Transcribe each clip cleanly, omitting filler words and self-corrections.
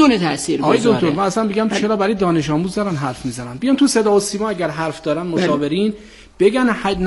بدون تاثیرگذاره. آقای دکتر من اصلا میگم چرا برای دانش آموز دارن حرف میزنن؟ بیان تو صدا و سیما اگر حرف دارن مشاورین بگن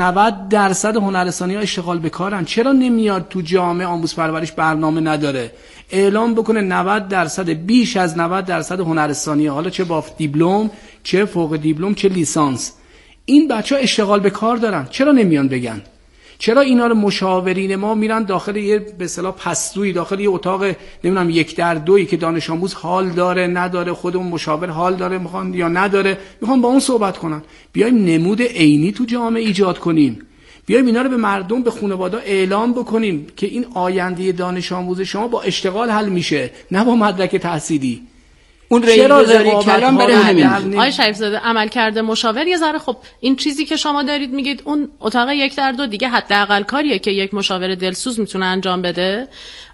90% هنررسانی‌ها اشتغال به کارن. چرا نمیاد تو جامعه آموز پرورش برنامه نداره اعلام بکنه 90% بیش از 90% هنررسانی‌ها، حالا چه با دیپلم چه فوق دیپلم چه لیسانس، این بچه‌ها اشتغال به کار دارن؟ چرا نمیان بگن؟ چرا اینا رو مشاورین ما میرن داخل یه به اصطلاح پستویی، داخل یه اتاق نمیدونم 1-2 که دانش آموز حال داره نداره، خود اون مشاور حال داره میخوان یا نداره، میخوان با اون صحبت کنن. بیایم نمود عینی تو جامعه ایجاد کنیم، بیایم اینا رو به مردم به خانواده اعلام بکنیم که این آینده دانش آموز شما با اشتغال حل میشه، نه با مدرک تحصیلی. اون ریاضی کلام برای همین. آقای شریف زاده عمل کرده مشاور یه ذره، خب این چیزی که شما دارید میگید اون اتاق 1-2 دیگه حداقل کاریه که یک مشاور دلسوز میتونه انجام بده،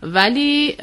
ولی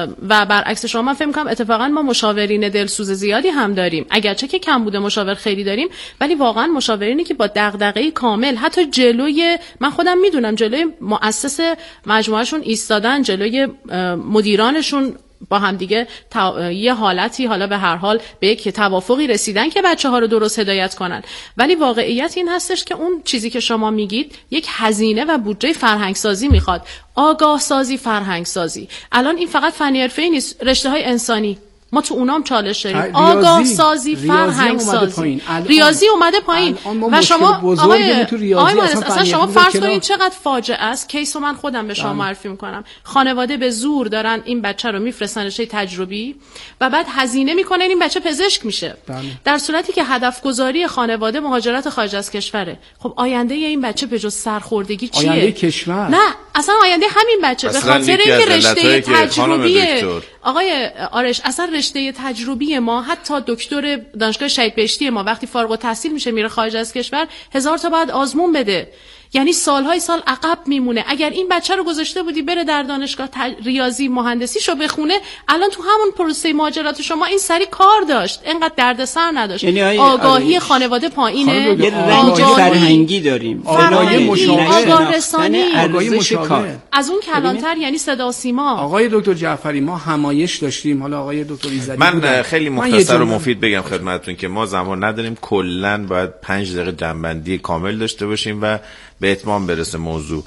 و برعکس شما من فکر می‌کنم اتفاقا ما مشاورین دلسوز زیادی هم داریم، اگرچه که کم بوده مشاور خیلی داریم، ولی واقعا مشاورینی که با دغدغه کامل حتی جلوی، من خودم میدونم جلوی مؤسس مجموعهشون ایستادن، جلوی مدیرانشون با هم دیگه یه حالتی، حالا به هر حال به یک توافقی رسیدن که بچه‌ها رو درست هدایت کنن. ولی واقعیت این هستش که اون چیزی که شما میگید یک هزینه و بودجه فرهنگ سازی میخواد، آگاه سازی، فرهنگ سازی. الان این فقط فنی حرفه‌ای نیست، رشته‌های انسانی ما تو اونام چالش داریم، آگاه سازی، فرهنگ سازی. ریاضی اومده پایین و شما آقای اصلا شما فرض کنید چقدر فاجعه است. کیسو من خودم به شما معرفی میکنم، خانواده به زور دارن این بچه رو میفرستن رشته تجربی و بعد هزینه میکنن این بچه پزشک میشه، در صورتی که هدف گذاری خانواده مهاجرت خارج از کشوره. خب آینده این بچه به جز سرخوردگی چیه؟ آینده کشور. نه اصلا آینده همین بچه به خاطر اینکه رشته تجربی آقای آرش، اصلا رشته تجربی ما، حتی دکتر دانشگاه شهید بهشتی ما وقتی فارغ التحصیل میشه میره خارج از کشور 1000 تا بعد آزمون بده، یعنی سالهای سال عقب میمونه. اگر این بچه رو گذاشته بودی بره در دانشگاه ریاضی مهندسیشو بخونه، الان تو همون پروسه مهاجرت شما این سری کار داشت، اینقدر دردسر نداشت. یعنی آگاهی خانواده پایینه، یه رنج فرهنگی داریم، آگاهی مشاور، آگاه رسانی، آگاهی مشاور. از اون کلانتر یعنی صدا و سیما. آقای دکتر جعفری ما همایش داشتیم، حالا آقای دکتر ایزدی من خیلی مختصر و مفید بگم خدمتتون که ما زمان نداریم، کلا باید 5 دقیقه جنبندی کامل داشته باشیم و به اتمام برسه موضوع.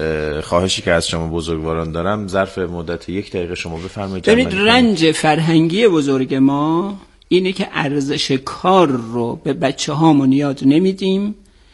خواهشی که از شما بزرگواران دارم ظرف مدت 1 دقیقه شما بفرمایید. ببینید رنج فرهنگی بزرگ ما اینه که ارزش کار رو به بچه‌هامون یاد نمیدیم.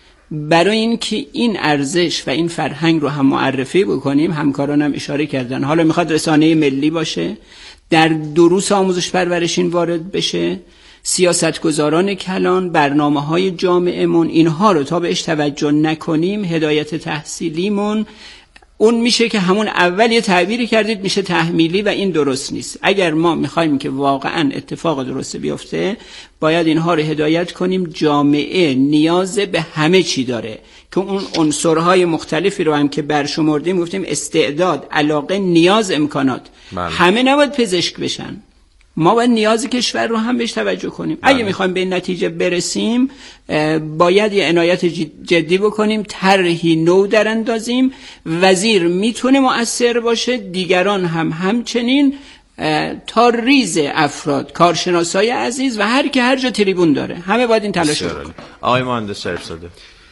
برای اینکه این ارزش و این فرهنگ رو هم معرفی بکنیم، همکارانم اشاره کردن، حالا میخواد رسانه ملی باشه، در دروس آموزش پرورشین وارد بشه، سیاستگزاران کلان، برنامه‌های جامعه‌مون، اینها رو تا بهش توجه نکنیم، هدایت تحصیلیمون اون میشه که همون اول یه تعبیری کردید میشه تحمیلی و این درست نیست. اگر ما میخوایم که واقعا اتفاق درست بیفته باید اینها رو هدایت کنیم. جامعه نیاز به همه چی داره که اون عنصرهای مختلفی رو هم که برشمردیم، گفتیم استعداد، علاقه، نیاز، امکانات. همه نباید پزشک بشن، ما باید نیاز کشور رو هم بهش توجه کنیم. اگه میخوایم به این نتیجه برسیم باید یه عنایت جدی بکنیم، طرحی نو در اندازیم. وزیر میتونه مؤثر باشه، دیگران هم همچنین، تا ریز افراد، کارشناسای عزیز و هر که هر جا تریبون داره، همه باید این تلاش کنن. آقای مهندس شریف زاده،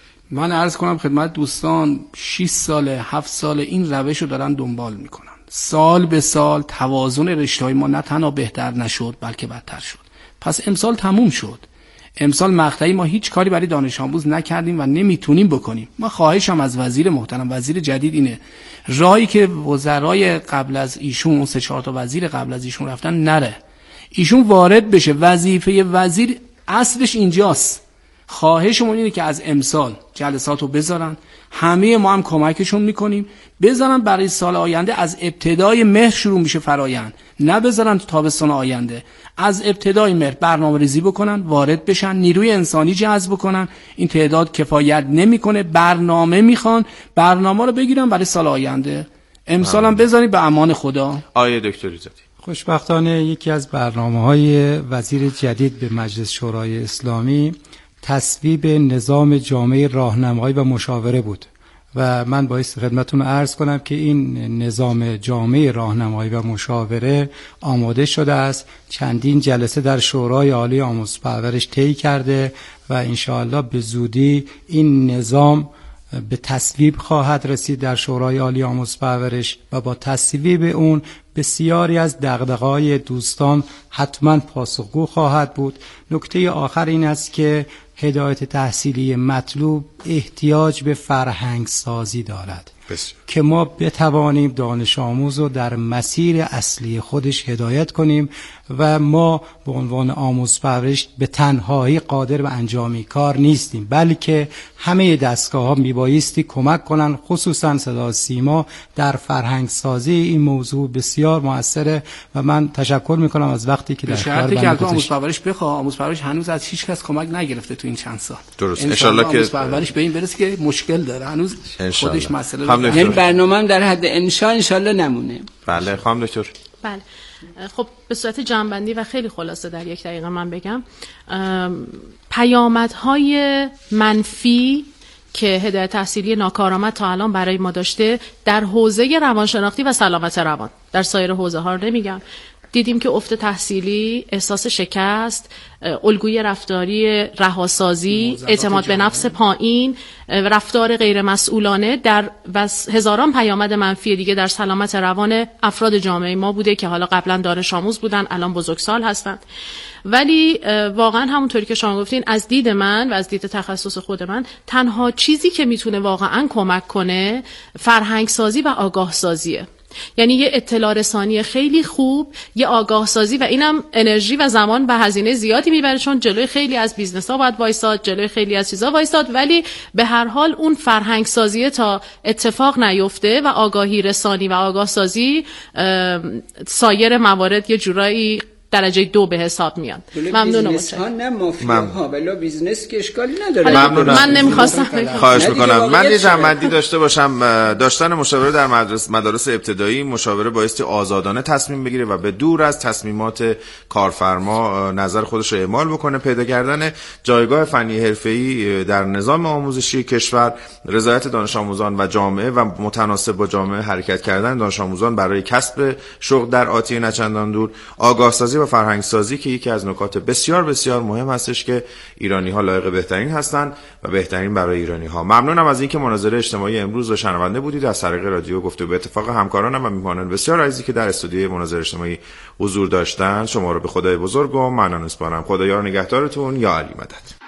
من عرض کنم خدمت دوستان 6 ساله 7 ساله این روش رو دارن دنبال میکنن. سال به سال توازن رشته‌های ما نه تنها بهتر نشد بلکه بدتر شد. پس امسال تموم شد. امسال مقطعی ما هیچ کاری برای دانش آموز نکردیم و نمیتونیم بکنیم. ما خواهشم از وزیر محترم، وزیر جدید اینه، راهی که وزرای قبل از ایشون، اون 3-4 تا وزیر قبل از ایشون رفتن، نره. ایشون وارد بشه. وظیفه وزیر اصلش اینجاست. خواهشمون اینه که از امسال جلساتو بذارن، همه ما هم کمکشون میکنیم، بذارن برای سال آینده از ابتدای مهر شروع میشه فرآیند، نه بذارن تو تابستان آینده، از ابتدای مهر برنامه ریزی بکنن، وارد بشن، نیروی انسانی جذب کنن. این تعداد کفایت نمیکنه، برنامه میخوان، برنامه رو بگیرن برای سال آینده. امسال هم بذارید به امان خدا. آیه دکتر ایزدی، خوشبختانه یکی از برنامه‌های وزیر جدید به مجلس شورای اسلامی تصویب نظام جامع راهنمایی و مشاوره بود و من باعث خدمتتون عرض کنم که این نظام جامع راهنمایی و مشاوره آماده شده است. چندین جلسه در شورای عالی آموزش و پرورش طی کرده و انشاءالله به زودی این نظام به تصویب خواهد رسید در شورای عالی آموزش و پرورش و با تصویب اون بسیاری از دغدغه‌های دوستان حتما پاسخگو خواهد بود. نکته آخر این است که هدایت تحصیلی مطلوب احتیاج به فرهنگ سازی دارد که ما بتوانیم دانش آموز رو در مسیر اصلی خودش هدایت کنیم و ما به عنوان آموز پرورش به تنهایی قادر به انجام کار نیستیم، بلکه همه دستگاه ها میبایستی کمک کنن، خصوصا صدا سیما در فرهنگ سازی این موضوع بسیار موثره و من تشکر میکنم از وقتی که در کار بنده گذاشتید. آموز پرورش بخواه، آموز پرورش هنوز از هیچ کس کمک نگرفته تو این چند سال. درست، ان شاءالله که آموز پرورش به این برسه که مشکل داره، هنوز خودش مسئله یعنی برنامه‌ام در حد انشالله نمونه. بله خانم دکتر. بله خب به صورت جمع‌بندی و خیلی خلاصه در 1 دقیقه من بگم پیامدهای منفی که هدایت تحصیلی ناکارآمد تا الان برای ما داشته در حوزه روانشناختی و سلامت روان، در سایر حوزه ها رو نمیگم، دیدیم که افت تحصیلی، احساس شکست، الگوی رفتاری رهاسازی، اعتماد به نفس پایین، رفتار غیر مسئولانه و هزاران پیامد منفی دیگه در سلامت روان افراد جامعه ما بوده که حالا قبلا دانش آموز بودن، الان بزرگسال هستند. ولی واقعا همونطوری که شما گفتین، از دید من و از دید تخصص خود من، تنها چیزی که میتونه واقعا کمک کنه فرهنگ سازی و آگاه سازیه. یعنی یه اطلاع رسانی خیلی خوب، یه آگاه سازی، و اینم انرژی و زمان و هزینه زیادی میبره، چون جلوی خیلی از بیزنس ها باید وایساد، جلوی خیلی از چیزا وایساد، ولی به هر حال اون فرهنگ سازی تا اتفاق نیفته و آگاهی رسانی و آگاه سازی سایر موارد یه جورایی درجه 2 به حساب میاد. ممنونم. بیزنس ها نه مافیا ها، ولی بیزنس که اشکالی نداره. ممنونم. من نمیخواستم خواهش میکنم. من یه جمع‌بندی داشته باشم. داشتن مشاوره در مدارس ابتدایی، مشاوره بایستی آزادانه تصمیم بگیره و به دور از تصمیمات کارفرما نظر خودش رو اعمال بکنه. پیدا کردن جایگاه فنی حرفه‌ای در نظام آموزشی کشور، رضایت دانش آموزان و جامعه و متناسب با جامعه حرکت کردن دانش آموزان برای کسب شغل در آتی نچندان دور، آگاه سازی و فرهنگ سازی که یکی از نکات بسیار بسیار مهم هستش که ایرانی ها لایق بهترین هستند و بهترین برای ایرانی ها. ممنونم از اینکه مناظره اجتماعی امروز رو شنونده بودید از طریق رادیو گفتگو. به اتفاق همکارانم و میهمانان بسیار عزیزی که در استودیوی مناظره اجتماعی حضور داشتن، شما رو به خدای بزرگ و منان می‌سپارم. خدایا نگهدارتون. یا علی مدد.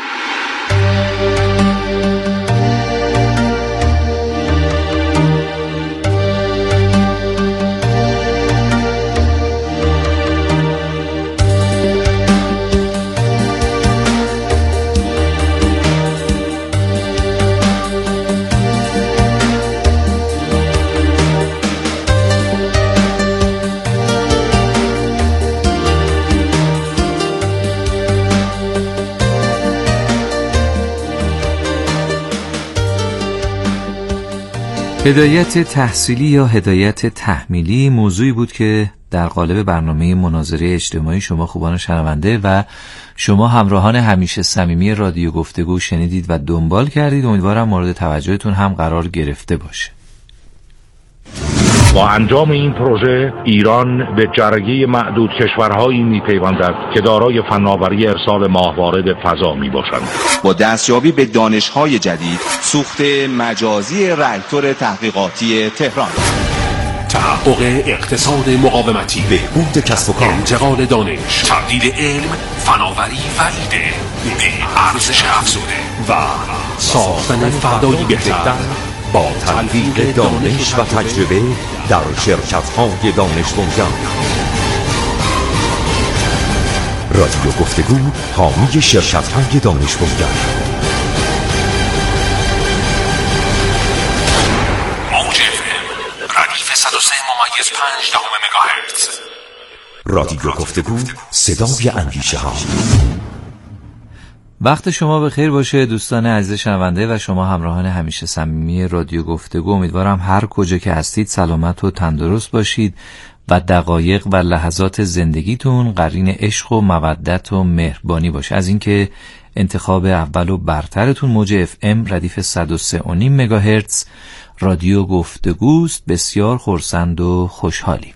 هدایت تحصیلی یا هدایت تحمیلی موضوعی بود که در قالب برنامه مناظره اجتماعی شما خوبان شنونده و شما همراهان همیشه صمیمی رادیو گفتگو شنیدید و دنبال کردید. امیدوارم مورد توجهتون هم قرار گرفته باشه. با انجام این پروژه ایران به جرگه معدود کشورهایی می‌پیوندد که دارای فناوری ارسال ماهوارد فضا میباشند. با دستیابی به دانش‌های جدید، سوخت مجازی راکتور تحقیقاتی تهران، تحقق اقتصاد مقاومتی، بهبود کسب و کار، انتقال دانش، تبدیل علم، فناوری و ایده به ارزش افزوده و ساختن فردایی بهتر با تلفیق دانش و تجربه در شرکت‌های دانش بنیان. رادیو گفتگو، حامی شرکت‌های دانش بنیان. موج FM ردیف 103.5 مگاهرتز. رادیو گفتگو، صدای اندیشه ها. وقت شما بخیر باشه دوستان عزیز شنونده و شما همراهان همیشه صمیمی رادیو گفتگو. امیدوارم هر کجا که هستید سلامت و تندرست باشید و دقایق و لحظات زندگیتون قرین عشق و مودت و مهربانی باشه. از اینکه انتخاب اول و برترتون موج FM ردیف 103.5 مگاهرتز رادیو گفتگوست. بسیار خرسند و خوشحالیم.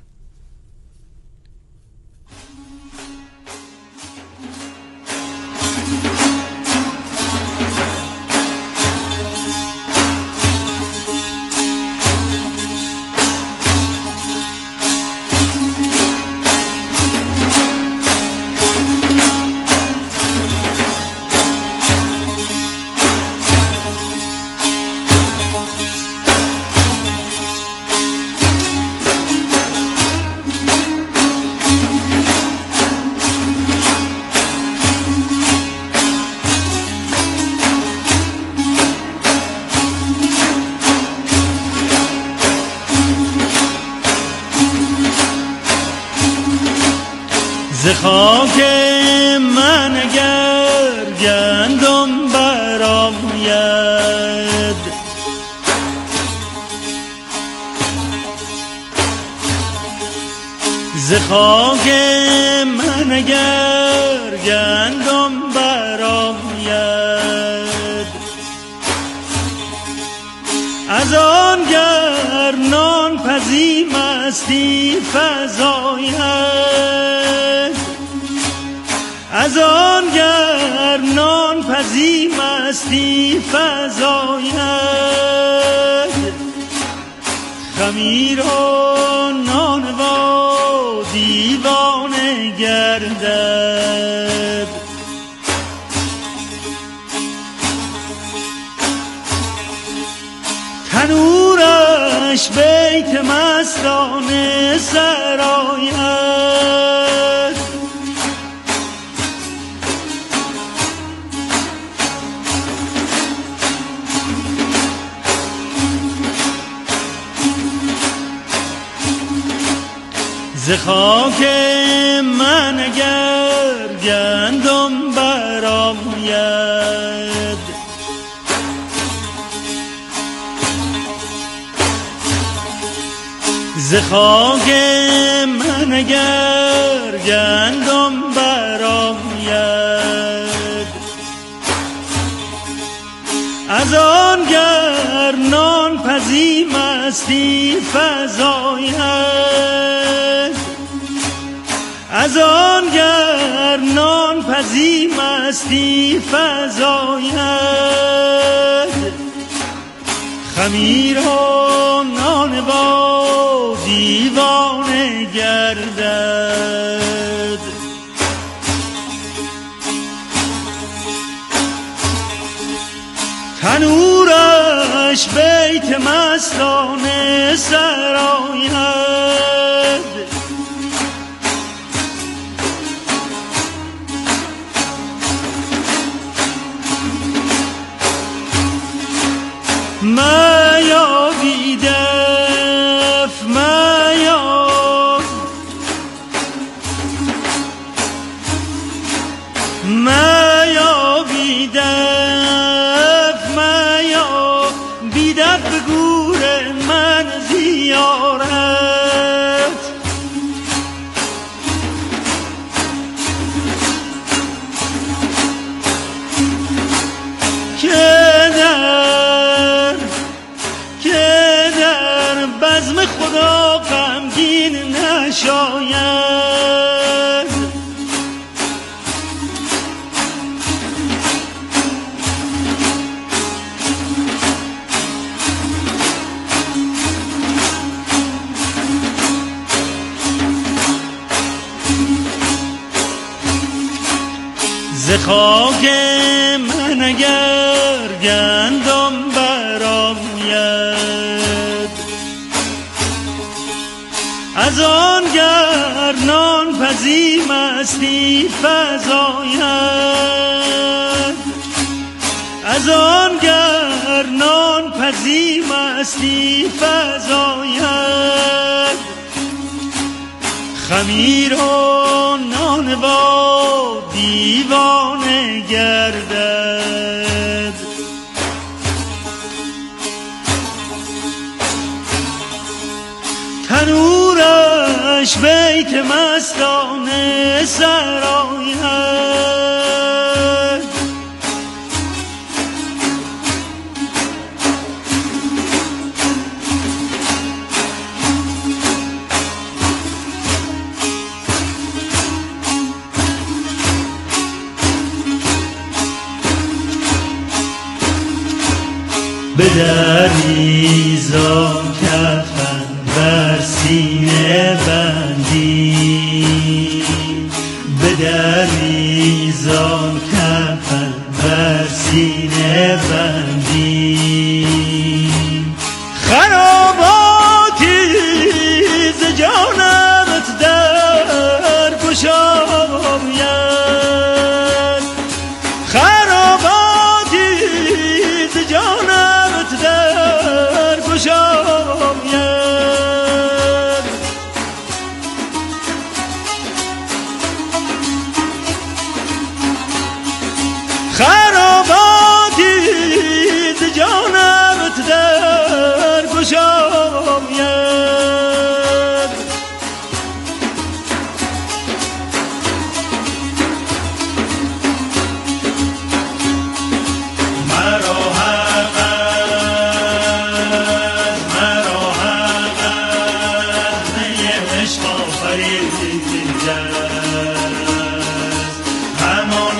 ز خاک من اگر گندم برآید، ز خاک من اگر گندم برآید، از آن گر نان پزی مستی فزاید، از آن گر نان پزی مستی فزاید، خمیر و نانوا دیوانه گردد، تنورش بیت مستانه سرآید، ز خاک من اگر گندم برآید، ز خاک من اگر گندم برآید، از آن گر نان پزی مستی فزاید، از آن گر نان پزی مستی فزاید، خمیر و نانوا دیوانه گردد، تنورش بیت مستانه سرآید، میا بیدف میا، میا بیدف میا، بیدف به گور من زیارت، که در بزم خدا غمگین نشاید، ز خاک من اگر گندم برآید، از آن گر نان پزی مستی فزاید، از آن گر نان پزی مستی فزاید، خمیر و نانوا دیوانه گردد، تنورش بیت مستانه سرآید، بدریزان کفن بر سینه بندی، بدریزان کفن بر سینه بندی. خراباتی ز جانمت در گشاید، خراباتی ز جانمت در گشاید. خراباتی ز جانمت در گشاید. مرا حق است، مرا حق است، می عشق آفریده است. همان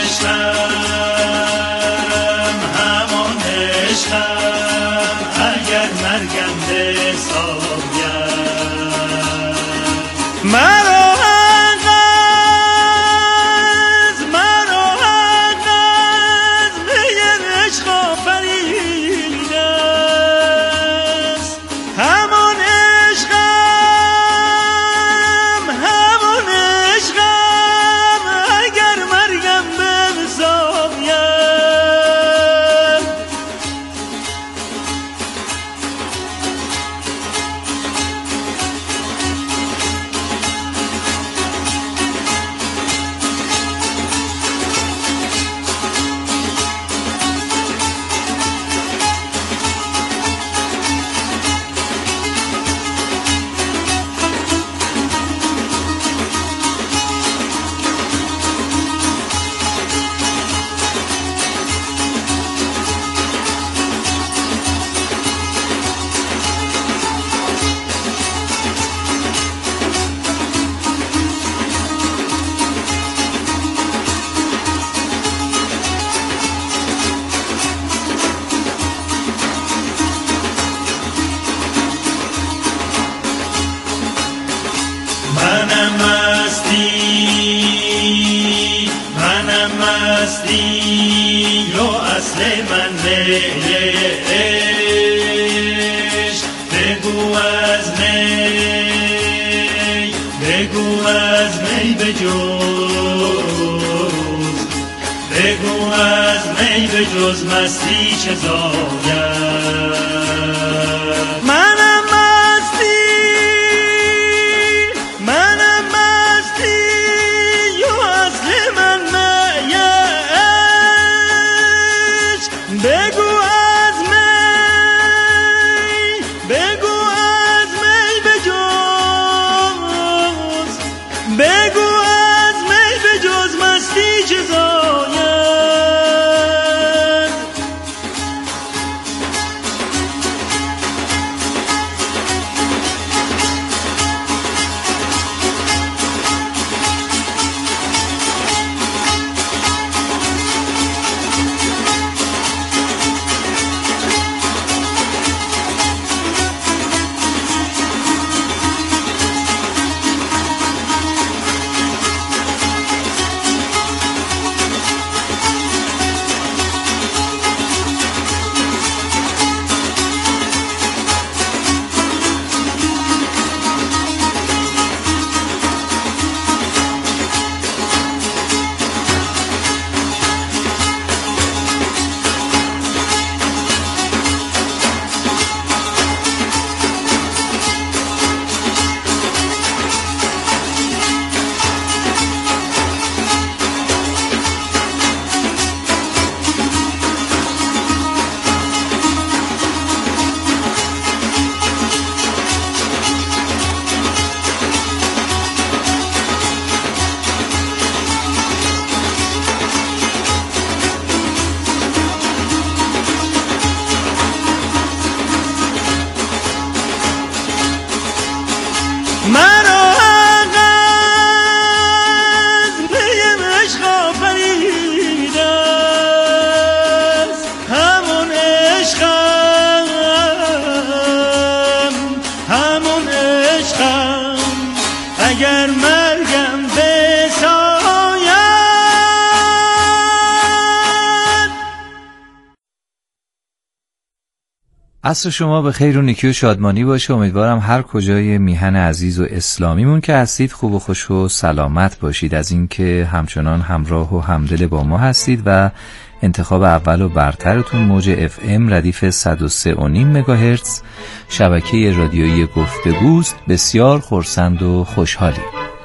عشقم، همان عشقم، اگر مرگم بساید. مرا حق است، مرا حق است، می عشق آفریده است. همان عشقم، همان عشقم، اگر مرگم بساید. منم مستی، منم مستی، و اصل من عشق. بگو از می، بگو از می بجز، بگو از می بجز مستی چه زاید. منم مستی، منم مستی، و اصل من عشق. بگو از می، بگو از می بجز، بگو از می بجز مستی چه زاید. عصر شما به خیر و نیکی و شادمانی باشه. امیدوارم هر کجای میهن عزیز و اسلامیمون که هستید خوب و خوش و سلامت باشید. از اینکه همچنان همراه و همدل با ما هستید و انتخاب اول و برترتون موج FM ردیف 103.5 مگاهرتز شبکه رادیویی گفتگوست. بسیار خرسند و خوشحالیم.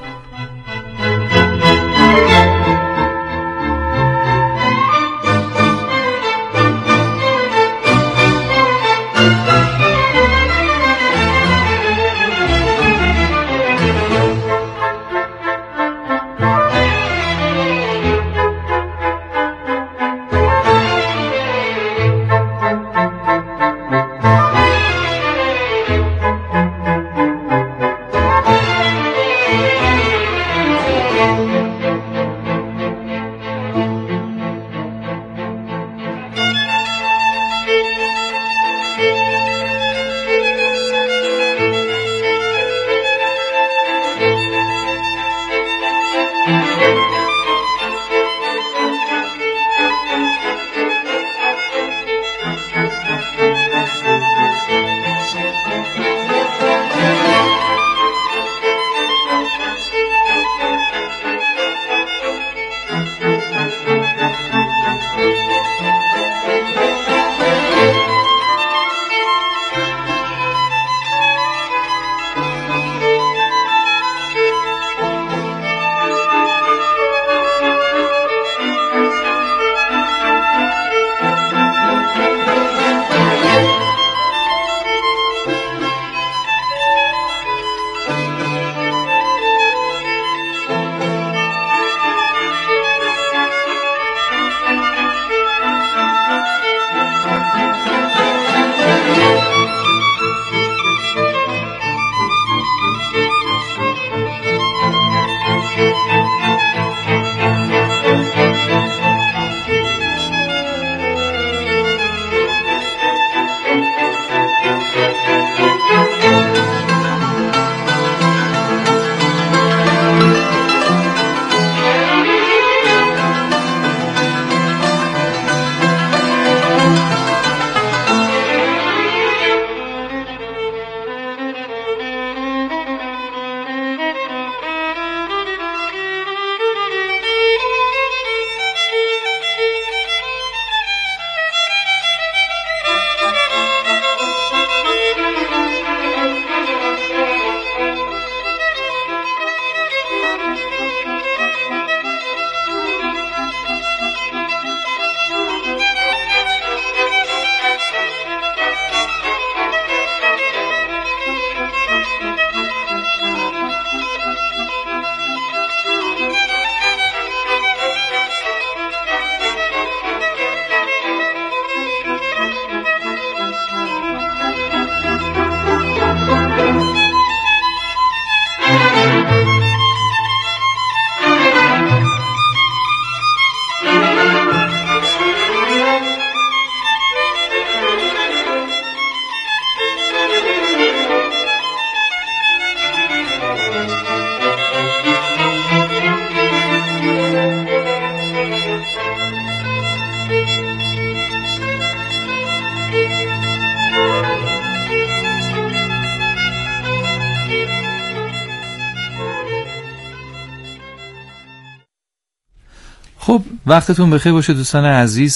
خب وقتتون بخیر باشه دوستان عزیز.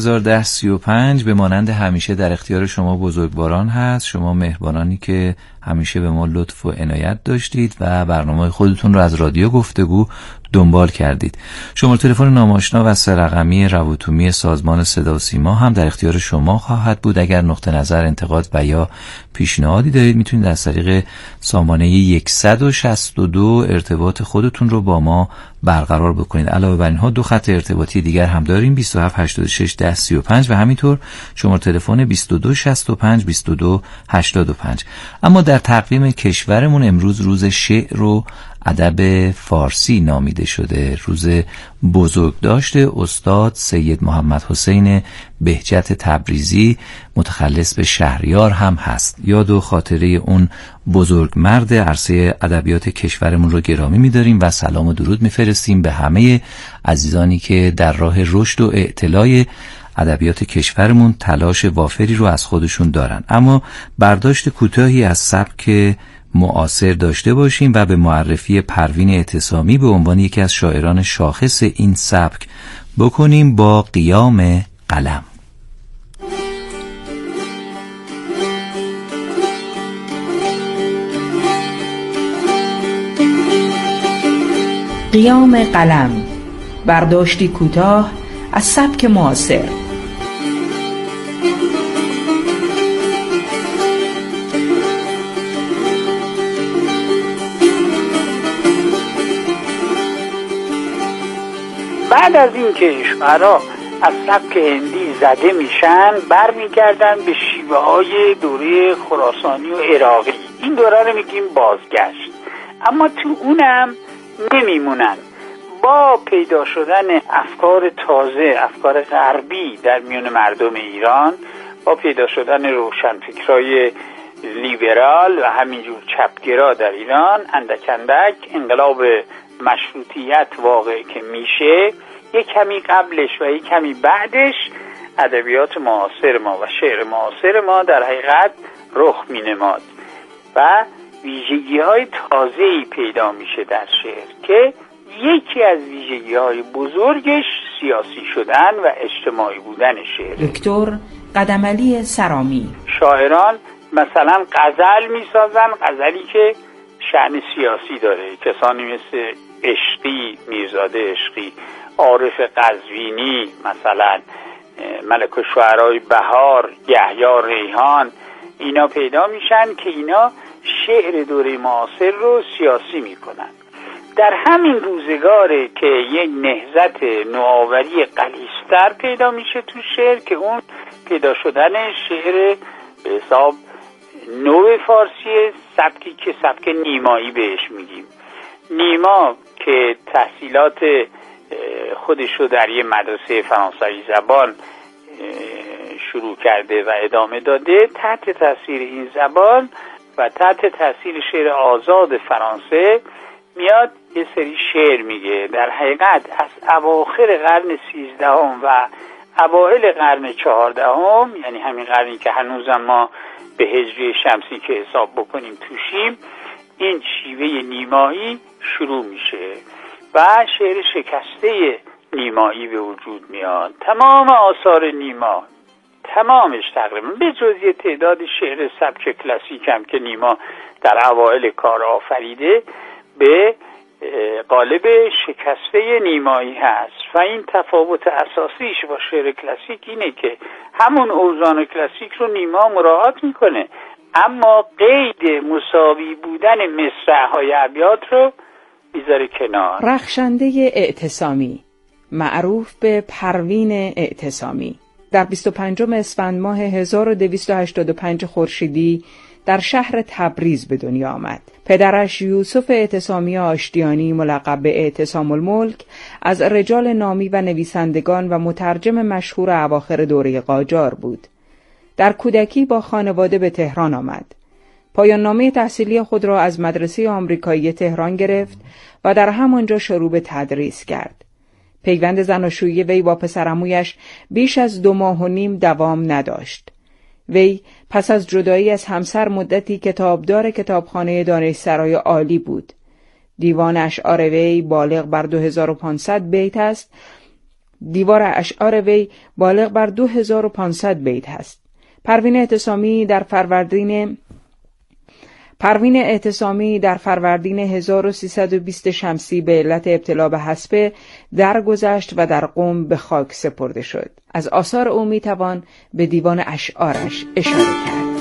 301035 به مانند همیشه در اختیار شما بزرگواران هست، شما مهربانانی که همیشه به ما لطف و عنایت داشتید و برنامه خودتون رو از رادیو گفتگو دنبال کردید. شماره تلفن ناماشنا و 3 رقمی روتومی سازمان صدا و سیما هم در اختیار شما خواهد بود. اگر نقطه نظر، انتقاد و یا پیشنهادی دارید میتونید از طریق سامانه 162 ارتباط خودتون رو با ما برقرار بکنید. علاوه بر اینها 2 خط ارتباطی دیگر هم داریم، 2786 1035 و همینطور شماره تلفن 2265 2285. اما در تقویم کشورمون امروز روز شعر و ادب فارسی نامیده شده. روز بزرگداشت استاد سید محمد حسین بهجت تبریزی متخلص به شهریار هم هست. یاد و خاطره اون بزرگ مرد عرصه ادبیات کشورمون رو گرامی می‌داریم و سلام و درود می‌فرستیم به همه عزیزانی که در راه رشد و اعتلاع ادبیات کشورمون تلاش وافری رو از خودشون دارن، اما برداشت کوتاهی از سبک معاصر داشته باشیم و به معرفی پروین اعتصامی به عنوان یکی از شاعران شاخص این سبک بکنیم با قیام قلم. قیام قلم، برداشتی کوتاه از سبک معاصر. بعد از این که شعرا از سبک هندی زده میشن، برمیگردن به شیوه های دوره خراسانی و عراقی. این دوره رو میگیم بازگشت، اما تو اونم نمیمونن. با پیدا شدن افکار تازه، افکار غربی در میان مردم ایران، با پیدا شدن روشنفکرای لیبرال و همینجور چپگرا در ایران، اندک اندک انقلاب مشروطیت واقع که میشه، یک کمی قبلش و یک کمی بعدش ادبیات معاصر ما و شعر معاصر ما در حقیقت رخ مینماد و ویژگی‌های تازه‌ای پیدا میشه در شعر که یکی از ویژگی‌های بزرگش سیاسی شدن و اجتماعی بودن شعر. دکتر قدمعلی سرامی: شاعران مثلا غزل میسازن، غزلی که شأن سیاسی داره. کسانی مثل عشقی، میرزاده عشقی، عارف قزوینی، مثلا ملک الشعرای بهار، یحیی ریحان، اینا پیدا میشن که اینا شعر دوره معاصر رو سیاسی میکنن. در همین روزگاره که یک نهضت نوآوری غلیظتر پیدا میشه تو شعر، که اون پیدا شدن شعر به حساب نو فارسی، سبکی که سبک نیمایی بهش میگیم. نیما که تحصیلات خودش رو در یه مدرسه فرانسوی زبان شروع کرده و ادامه داده، تحت تاثیر این زبان و تحت تاثیر شعر آزاد فرانسه میاد یه سری شعر میگه. در حقیقت از اواخر قرن 13 و اوایل قرن 14، یعنی همین قرنی که هنوزم ما به هجری شمسی که حساب بکنیم توشیم، این شیوه نیمایی شروع میشه و شعر شکسته نیمایی به وجود میاد. تمام آثار نیما، تمامش تقریبا به جز یه تعداد شعر سبک کلاسیک هم که نیما در اوایل کار آفریده، به قالب شکسته نیمایی هست. و این تفاوت اساسیش با شعر کلاسیک اینه که همون اوزان کلاسیک رو نیما مراعات میکنه، اما قید مساوی بودن مصرع‌های ابیات رو میذاره کنار. رخشنده اعتصامی، معروف به پروین اعتصامی، در 25 اسفند ماه 1285 خورشیدی در شهر تبریز به دنیا آمد. پدرش یوسف اعتصامی آشتیانی ملقب به اعتصام الملک از رجال نامی و نویسندگان و مترجم مشهور اواخر دوره قاجار بود. در کودکی با خانواده به تهران آمد. پایان نامه تحصیلی خود را از مدرسه آمریکایی تهران گرفت و در همانجا شروع به تدریس کرد. پیوند زناشویی وی با پسرعمویش بیش از 2 ماه و نیم دوام نداشت. وی پس از جدایی از همسر مدتی کتابدار کتابخانه دانشسرای عالی بود. دیوان اشعار وی بالغ بر 2500 بیت است. دیوار اشعار وی بالغ بر 2500 بیت است. پروین اعتصامی در فروردین 1320 شمسی به علت ابتلا به حصبه درگذشت و در قم به خاک سپرده شد. از آثار او میتوان به دیوان اشعارش اشاره کرد.